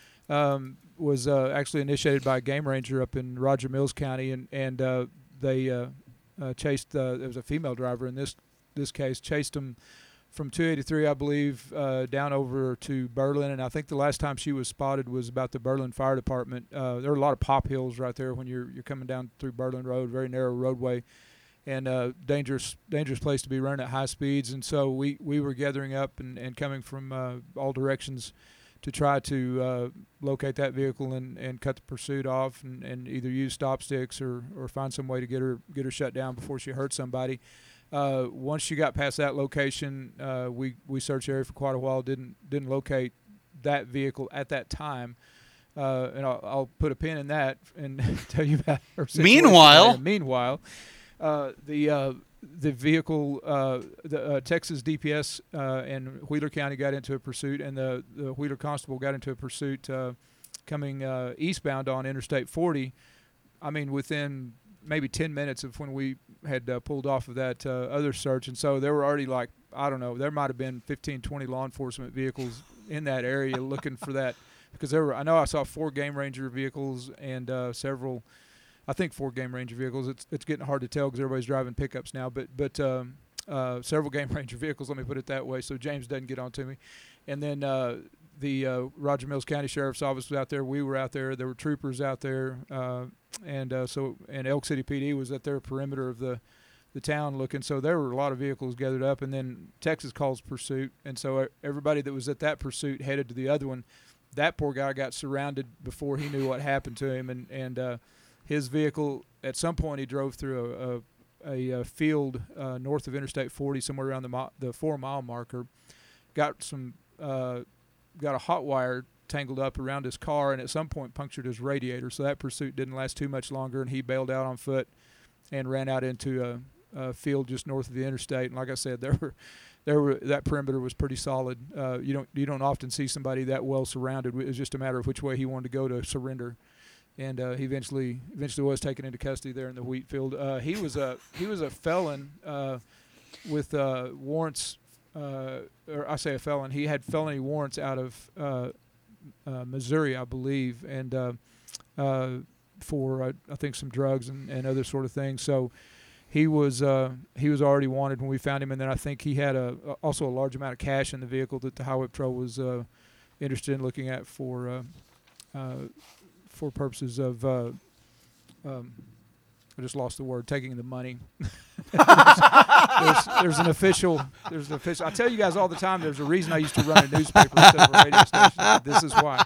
Um, was uh, actually initiated by a game ranger up in Roger Mills County, and and uh, they uh, uh, chased. Uh, there was a female driver in this this case, chased them from two eighty-three, I believe, uh, down over to Berlin, and I think the last time she was spotted was about the Berlin Fire Department. Uh, there are a lot of pop hills right there when you're you're coming down through Berlin Road, very narrow roadway, and uh, dangerous dangerous place to be running at high speeds. And so we we were gathering up and, and coming from uh, all directions to try to uh, locate that vehicle and, and cut the pursuit off and, and either use stop sticks or, or find some way to get her get her shut down before she hurt somebody. Uh, once she got past that location, uh, we, we searched the area for quite a while, didn't didn't locate that vehicle at that time. Uh, and I'll, I'll put a pin in that and tell you about her situation. Meanwhile, Meanwhile, uh, the uh, the vehicle, uh, the uh, Texas D P S uh, and Wheeler County got into a pursuit, and the, the Wheeler Constable got into a pursuit uh, coming uh, eastbound on Interstate forty. I mean, within maybe ten minutes of when we had uh, pulled off of that uh, other search. And so there were already like, I don't know, there might have been fifteen, twenty law enforcement vehicles in that area looking for that. Because there were, I know I saw four game ranger vehicles and uh, several, I think four game ranger vehicles. It's it's getting hard to tell because everybody's driving pickups now. But but um, uh, several game ranger vehicles. Let me put it that way, so James doesn't get on to me. And then uh, the uh, Roger Mills County Sheriff's Office was out there. We were out there. There were troopers out there, uh, and uh, so and Elk City P D was at their perimeter of the the town looking. So there were a lot of vehicles gathered up. And then Texas calls pursuit, and so everybody that was at that pursuit headed to the other one. That poor guy got surrounded before he knew what happened to him, and and uh, his vehicle at some point he drove through a a, a field uh, north of Interstate forty, somewhere around the mi- the four mile marker. Got some uh, got a hot wire tangled up around his car, and at some point punctured his radiator. So that pursuit didn't last too much longer, and he bailed out on foot and ran out into a, a field just north of the interstate. And like I said, there were. There were that perimeter was pretty solid. Uh, you don't you don't often see somebody that well surrounded. It was just a matter of which way he wanted to go to surrender, and uh, he eventually eventually was taken into custody there in the wheat field. Uh, he was a he was a felon uh, with uh, warrants, uh, or I say a felon. He had felony warrants out of uh, uh, Missouri, I believe, and uh, uh, for uh, I think some drugs and, and other sort of things. So. He was uh, he was already wanted when we found him, and then I think he had a also a large amount of cash in the vehicle that the Highway Patrol was uh, interested in looking at for uh, uh, for purposes of uh, um, I just lost the word taking the money. there's, there's, there's an official there's an official. I tell you guys all the time. There's a reason I used to run a newspaper instead of a radio station. This is why.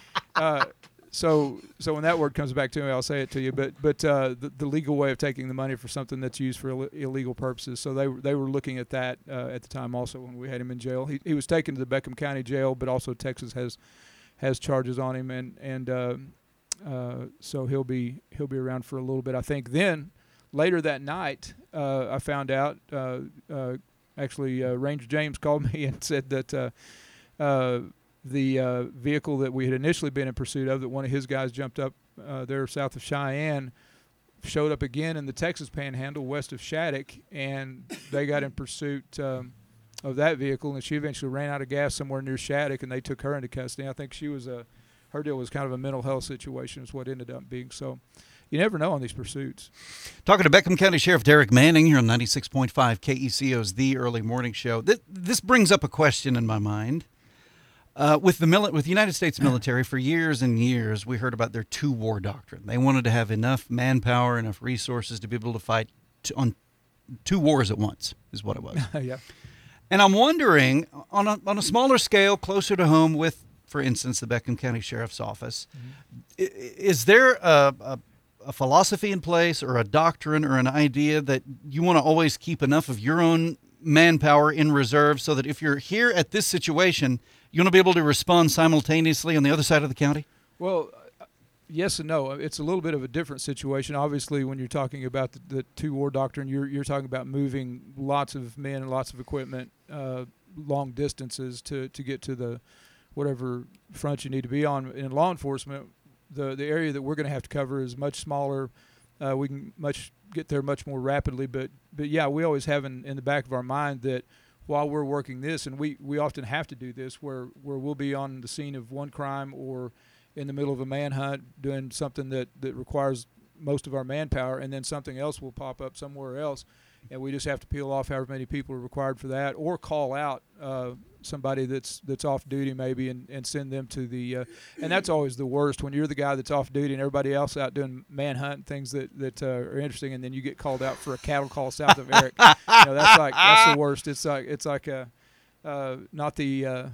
Uh, So, so when that word comes back to me, I'll say it to you. But, but uh, the, the legal way of taking the money for something that's used for Ill- illegal purposes. So they they were looking at that uh, at the time also when we had him in jail. He he was taken to the Beckham County Jail, but also Texas has has charges on him, and and uh, uh, so he'll be he'll be around for a little bit, I think. Then later that night, uh, I found out uh, uh, actually uh, Ranger James called me and said that. Uh, uh, The uh, vehicle that we had initially been in pursuit of, that one of his guys jumped up uh, there south of Cheyenne, showed up again in the Texas Panhandle west of Shattuck, and they got in pursuit um, of that vehicle, and she eventually ran out of gas somewhere near Shattuck, and they took her into custody. I think she was a, her deal was kind of a mental health situation is what it ended up being. So you never know on these pursuits. Talking to Beckham County Sheriff Derek Manning here on ninety-six point five K E C O's The Early Morning Show. This, this brings up a question in my mind. Uh, with the mili- with the United States military, for years and years, we heard about their two-war doctrine. They wanted to have enough manpower, enough resources to be able to fight t- on two wars at once, is what it was. Yeah. And I'm wondering, on a, on a smaller scale, closer to home with, for instance, the Beckham County Sheriff's Office, mm-hmm. I- is there a, a, a philosophy in place or a doctrine or an idea that you want to always keep enough of your own manpower in reserve so that if you're here at this situation, you want to be able to respond simultaneously on the other side of the county? Well, yes and no. It's a little bit of a different situation. Obviously, when you're talking about the, the two-war doctrine, you're you're talking about moving lots of men and lots of equipment uh, long distances to, to get to the whatever front you need to be on. In law enforcement, the the area that we're going to have to cover is much smaller. Uh, we can much get there much more rapidly. But but yeah, we always have in, in the back of our mind that while we're working this, and we, we often have to do this, where where we'll be on the scene of one crime or in the middle of a manhunt doing something that, that requires most of our manpower, and then something else will pop up somewhere else, and we just have to peel off however many people are required for that, or call out uh, somebody that's that's off duty maybe and, and send them to the uh, and that's always the worst when you're the guy that's off duty and everybody else out doing manhunt and things that, that uh, are interesting, and then you get called out for a cattle call south of Eric. You know, that's like that's the worst. It's like it's like a uh, not the uh,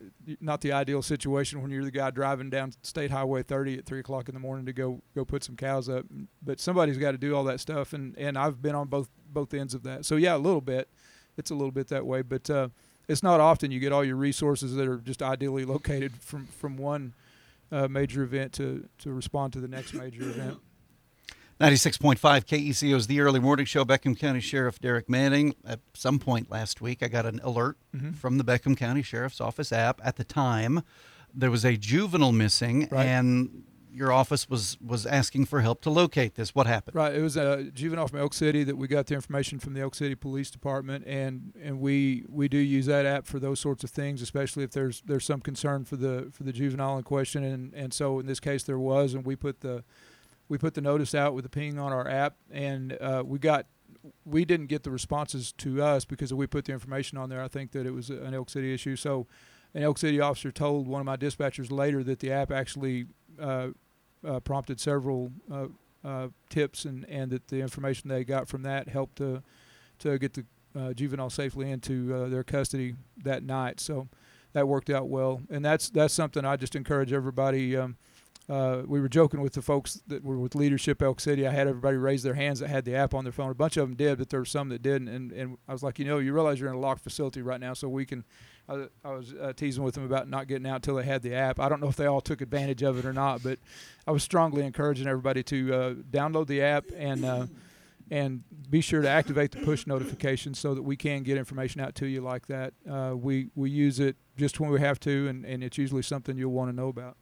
not the ideal situation when you're the guy driving down State Highway thirty at three o'clock in the morning to go go put some cows up. But somebody's got to do all that stuff, and, and I've been on both both ends of that. So yeah, a little bit, it's a little bit that way. But uh, it's not often you get all your resources that are just ideally located from from one uh, major event to to respond to the next major event. ninety-six point five K E C O is the early morning show. Beckham County Sheriff Derek Manning. At some point last week, I got an alert Mhm. from the Beckham County Sheriff's Office app. At the time, there was a juvenile missing, Right. and your office was, was asking for help to locate this. What happened? Right. It was a juvenile from Elk City that we got the information from the Elk City Police Department, and, and we, we do use that app for those sorts of things, especially if there's there's some concern for the for the juvenile in question, and, and so in this case there was, and we put the we put the notice out with the ping on our app, and uh, we got we didn't get the responses to us because we put the information on there. I think that it was an Elk City issue. So an Elk City officer told one of my dispatchers later that the app actually uh, uh, prompted several uh, uh, tips, and, and that the information they got from that helped to to get the uh, juvenile safely into uh, their custody that night. So that worked out well, and that's that's something I just encourage everybody. Um, Uh, we were joking with the folks that were with Leadership Elk City. I had everybody raise their hands that had the app on their phone. A bunch of them did, but there were some that didn't. And, and I was like, you know, you realize you're in a locked facility right now, so we can – I, I was uh, teasing with them about not getting out until they had the app. I don't know if they all took advantage of it or not, but I was strongly encouraging everybody to uh, download the app and uh, and be sure to activate the push notifications so that we can get information out to you like that. Uh, we, we use it just when we have to, and, and it's usually something you'll want to know about.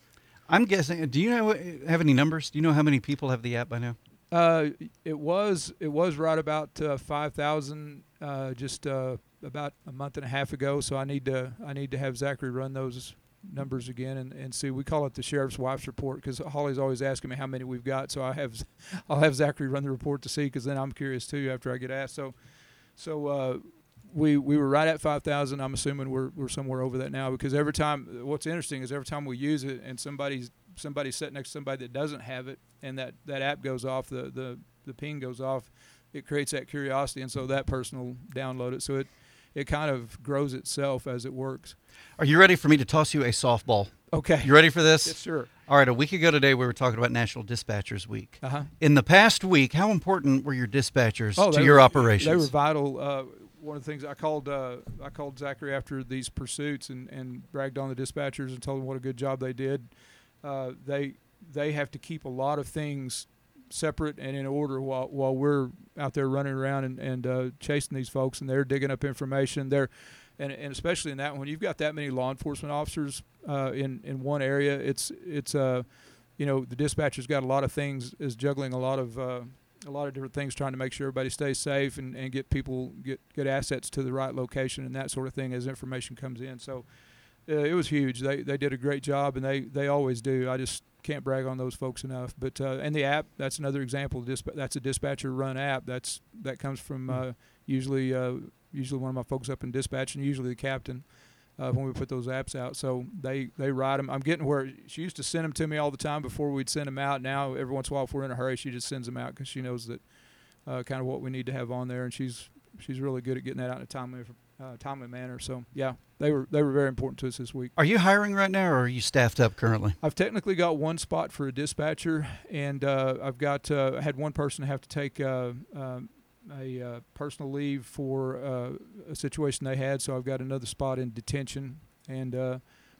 I'm guessing. Do you know have any numbers? Do you know how many people have the app by now? Uh, it was it was right about uh, five thousand uh, just uh, about a month and a half ago. So I need to I need to have Zachary run those numbers again and, and see. We call it the Sheriff's Wife's Report because Holly's always asking me how many we've got. So I have I'll have Zachary run the report to see, because then I'm curious too after I get asked. So so. Uh, We we were right at five thousand. I'm assuming we're we're somewhere over that now, because every time, what's interesting is every time we use it and somebody's somebody's sitting next to somebody that doesn't have it, and that, that app goes off, the, the, the ping goes off, it creates that curiosity, and so that person will download it. So it it kind of grows itself as it works. Are you ready for me to toss you a softball? Okay. You ready for this? Yes, sure. All right. A week ago today, we were talking about National Dispatchers Week. Uh-huh. In the past week, how important were your dispatchers Oh, to they your were- operations? They were vital. Uh, one of the things I called uh, I called Zachary after these pursuits and, and bragged on the dispatchers and told them what a good job they did. Uh, they they have to keep a lot of things separate and in order while while we're out there running around and, and uh, chasing these folks, and they're digging up information. They're and, and especially in that, when you've got that many law enforcement officers uh, in in one area, it's it's uh you know the dispatcher's got a lot of things, is juggling a lot of uh, a lot of different things, trying to make sure everybody stays safe and, and get people get get assets to the right location and that sort of thing as information comes in. So uh, it was huge. They they did a great job, and they, they always do. I just can't brag on those folks enough. But uh, and the app, that's another example. Of disp- that's a dispatcher run app. That's that comes from uh, usually uh, usually one of my folks up in dispatch, and usually the captain. Uh, when we put those apps out, so they they write them. I'm getting where she used to send them to me all the time before we'd send them out. Now every once in a while, if we're in a hurry, she just sends them out because she knows that uh, kind of what we need to have on there, and she's she's really good at getting that out in a timely uh, timely manner. So yeah, they were they were very important to us this week. Are you hiring right now, or are you staffed up currently? I've technically got one spot for a dispatcher, and uh, I've got uh, I had one person have to take uh, um, a uh, personal leave for uh, a situation they had, so I've got another spot in detention, and uh,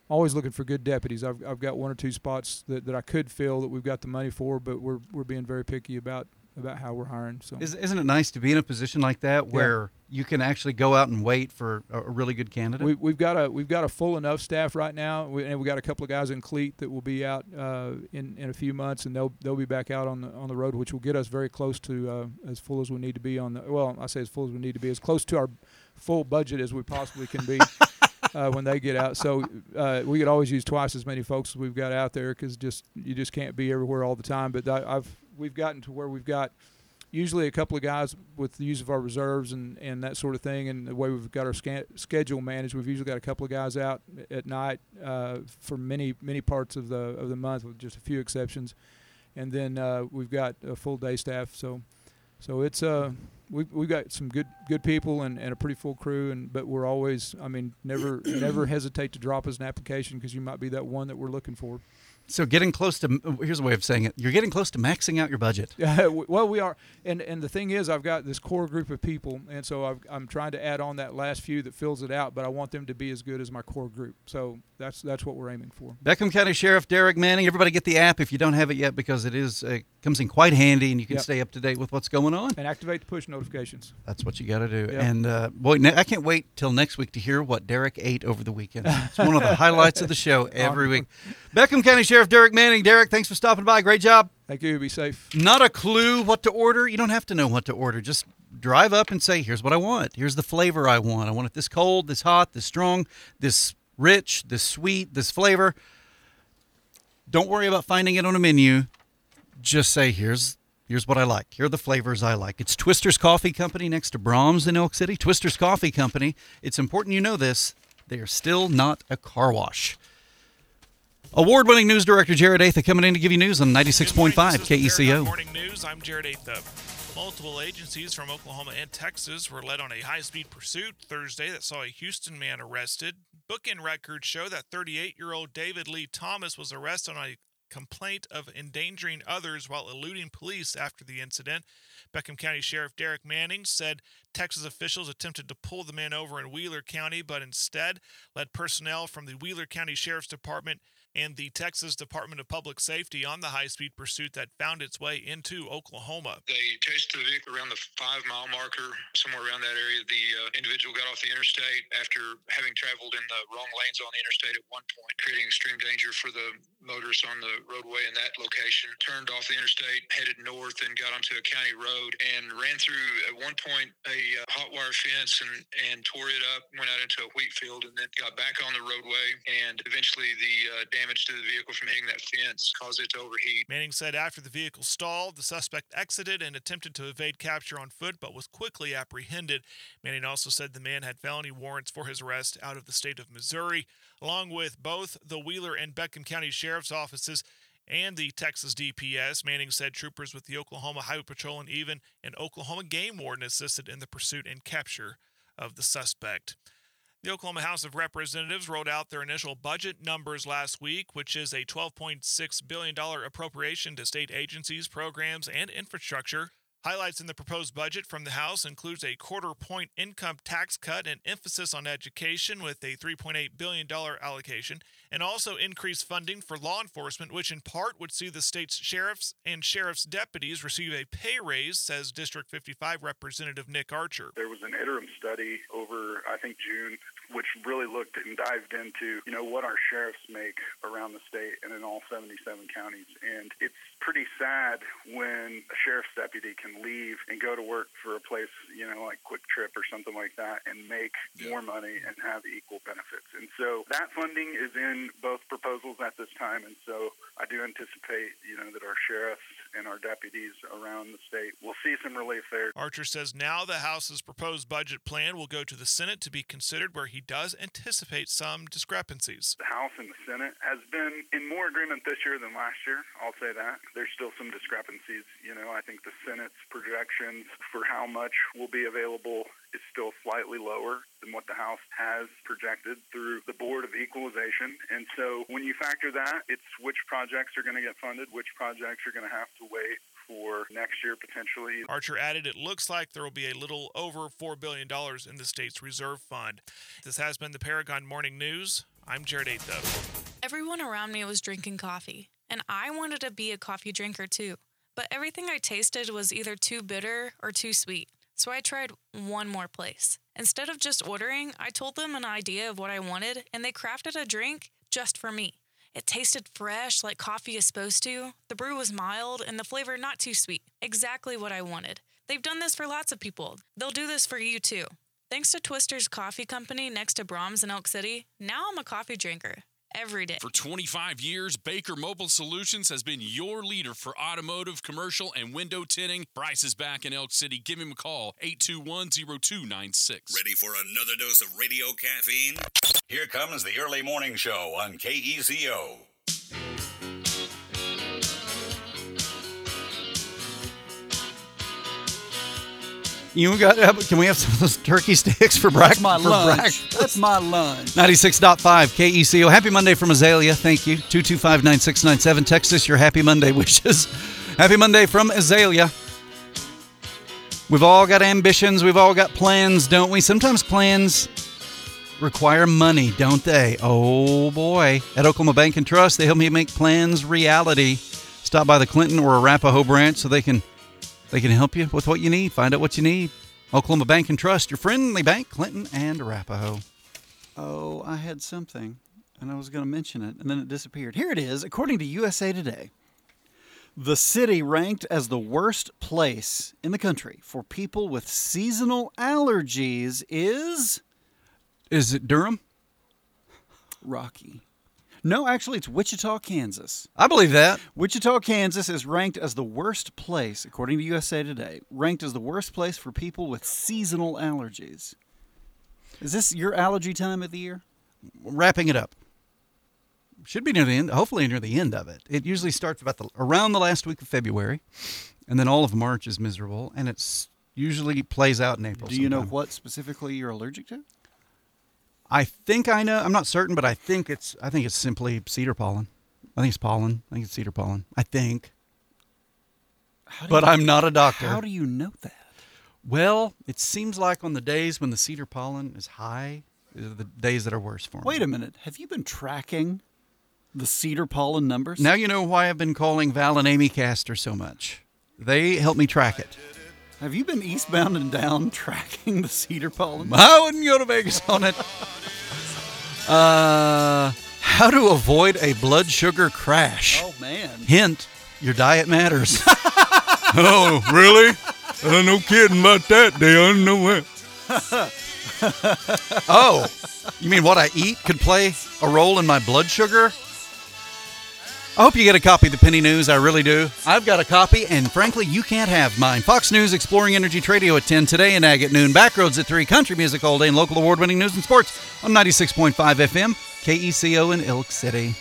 always looking for good deputies. I've I've got one or two spots that, that I could fill that we've got the money for, but we're we're being very picky about about how we're hiring. So Is, isn't it nice to be in a position like that where Yeah. you can actually go out and wait for a, a really good candidate? We, we've got a we've got a full enough staff right now, we, and we got a couple of guys in Cleat that will be out uh, in in a few months, and they'll they'll be back out on the on the road, which will get us very close to uh, as full as we need to be on the. Well, I say as full as we need to be, as close to our full budget as we possibly can be. Uh, when they get out, so uh, we could always use twice as many folks as we've got out there because just you just can't be everywhere all the time. But I, I've we've gotten to where we've got usually a couple of guys with the use of our reserves and, and that sort of thing, and the way we've got our scan- schedule managed. We've usually got a couple of guys out at night uh, for many many parts of the of the month, with just a few exceptions, and then uh, we've got a full day staff. So so it's uh. We've, we've got some good good people and, and a pretty full crew, and but we're always, I mean, never never hesitate to drop us an application because you might be that one that we're looking for. So getting close to, here's a way of saying it, you're getting close to maxing out your budget. Uh, well, we are, and and the thing is, I've got this core group of people, and so I've, I'm trying to add on that last few that fills it out, but I want them to be as good as my core group. So that's that's what we're aiming for. Beckham County Sheriff Derek Manning, everybody get the app if you don't have it yet, because it is uh, comes in quite handy, and you can Yep. stay up to date with what's going on. And activate the push notifications. That's what you got to do. Yep. And uh, boy, ne- I can't wait till next week to hear what Derek ate over the weekend. It's one of the highlights of the show every week. Beckham County Sheriff Derek Manning. Derek, thanks for stopping by. Great job. Thank you. Be safe. Not a clue what to order. You don't have to know what to order. Just drive up and say, here's what I want. Here's the flavor I want. I want it this cold, this hot, this strong, this rich, this sweet, this flavor. Don't worry about finding it on a menu. Just say, here's here's what I like. Here are the flavors I like. It's Twister's Coffee Company next to Brahms in Elk City. Twister's Coffee Company. It's important you know this. They are still not a car wash. Award-winning news director Jared Atha coming in to give you news on ninety-six point five K E C O. Morning News. I'm Jared Atha. Multiple agencies from Oklahoma and Texas were led on a high-speed pursuit Thursday that saw a Houston man arrested. Bookend records show that thirty-eight-year-old David Lee Thomas was arrested on a complaint of endangering others while eluding police after the incident. Beckham County Sheriff Derek Manning said Texas officials attempted to pull the man over in Wheeler County, but instead led personnel from the Wheeler County Sheriff's Department and the Texas Department of Public Safety on the high-speed pursuit that found its way into Oklahoma. They chased the vehicle around the five-mile marker, somewhere around that area. The uh, individual got off the interstate after having traveled in the wrong lanes on the interstate at one point, creating extreme danger for the motorists on the roadway in that location. Turned off the interstate, headed north, and got onto a county road, and ran through, at one point, a uh, hot wire fence and, and tore it up, went out into a wheat field, and then got back on the roadway, and eventually the uh, damage to the vehicle from hitting that fence caused it to overheat. Manning said after the vehicle stalled, the suspect exited and attempted to evade capture on foot, but was quickly apprehended. Manning also said the man had felony warrants for his arrest out of the state of Missouri, along with both the Wheeler and Beckham County Sheriff's offices and the Texas D P S. Manning said troopers with the Oklahoma Highway Patrol and even an Oklahoma game warden assisted in the pursuit and capture of the suspect. The Oklahoma House of Representatives rolled out their initial budget numbers last week, which is a twelve point six billion dollars appropriation to state agencies, programs, and infrastructure. Highlights in the proposed budget from the House includes a quarter-point income tax cut and emphasis on education with a three point eight billion dollars allocation, and also increased funding for law enforcement, which in part would see the state's sheriffs and sheriff's deputies receive a pay raise, says District fifty-five Representative Nick Archer. There was an interim study over, I think, June, which really looked and dived into, you know, what our sheriffs make around the state and in all seventy-seven counties. And it's pretty sad when a sheriff's deputy can leave and go to work for a place, you know, like Quick Trip or something like that and make yeah. more money and have equal benefits. And so that funding is in both proposals at this time. And so I do anticipate, you know, that our sheriffs and our deputies around the state will see some relief there. Archer says now the House's proposed budget plan will go to the Senate to be considered, where he does anticipate some discrepancies. The House and the Senate has been in more agreement this year than last year. I'll say that. There's still some discrepancies. You know, I think the Senate's projections for how much will be available is still slightly lower than what the House has projected through the Board of Equalization. And so when you factor that, it's which projects are going to get funded, which projects are going to have to wait for next year potentially. Archer added it looks like there will be a little over four billion dollars in the state's reserve fund. This has been the Paragon Morning News. I'm Jared Aitho. Everyone around me was drinking coffee, and I wanted to be a coffee drinker too. But everything I tasted was either too bitter or too sweet, so I tried one more place. Instead of just ordering, I told them an idea of what I wanted, and they crafted a drink just for me. It tasted fresh, like coffee is supposed to. The brew was mild, and the flavor not too sweet. Exactly what I wanted. They've done this for lots of people. They'll do this for you too. Thanks to Twister's Coffee Company next to Brahms in Elk City, now I'm a coffee drinker. Every day. For twenty-five years, Baker Mobile Solutions has been your leader for automotive, commercial, and window tinting. Bryce is back in Elk City. Give him a call, eight two one, zero two nine six. Ready for another dose of radio caffeine? Here comes the early morning show on K E Z O. You got? Can we have some of those turkey sticks for Brack? That's my for lunch. Brack? That's my lunch. ninety-six point five K E C O. Happy Monday from Azalea. Thank you. two two five, nine six nine seven. Text us your happy Monday wishes. Happy Monday from Azalea. We've all got ambitions. We've all got plans, don't we? Sometimes plans require money, don't they? Oh, boy. At Oklahoma Bank and Trust, they help me make plans reality. Stop by the Clinton or Arapahoe branch so they can they can help you with what you need. Find out what you need. Oklahoma Bank and Trust, your friendly bank, Clinton and Arapahoe. Oh, I had something, and I was going to mention it, and then it disappeared. Here it is. According to U S A Today, the city ranked as the worst place in the country for people with seasonal allergies is... Is it Durham? Rocky. No, actually, it's Wichita, Kansas. I believe that. Wichita, Kansas is ranked as the worst place, according to U S A Today, ranked as the worst place for people with seasonal allergies. Is this your allergy time of the year? Wrapping it up. Should be near the end, hopefully near the end of it. It usually starts about the around the last week of February, and then all of March is miserable, and it's usually plays out in April. Do you know sometime. what specifically you're allergic to? I think I know. I'm not certain, but I think it's I think it's simply cedar pollen. I think it's pollen. I think it's cedar pollen. I think. But you, I'm not a doctor. How do you know that? Well, it seems like on the days when the cedar pollen is high, are the days that are worse for me. Wait a minute. Have you been tracking the cedar pollen numbers? Now you know why I've been calling Val and Amy Castor so much. They help me track it. Have you been eastbound and down tracking the cedar pollen? I wouldn't go to Vegas on it. Uh, how to avoid a blood sugar crash. Oh, man. Hint, your diet matters. Oh, really? Uh, no kidding about that, Dale. No way. Oh, you mean what I eat could play a role in my blood sugar? I hope you get a copy of the Penny News. I really do. I've got a copy, and frankly, you can't have mine. Fox News, Exploring Energy Tradio at ten, Today and Ag at noon, Backroads at three, country music all day, and local award-winning news and sports on ninety-six point five F M, K E C O in Elk City.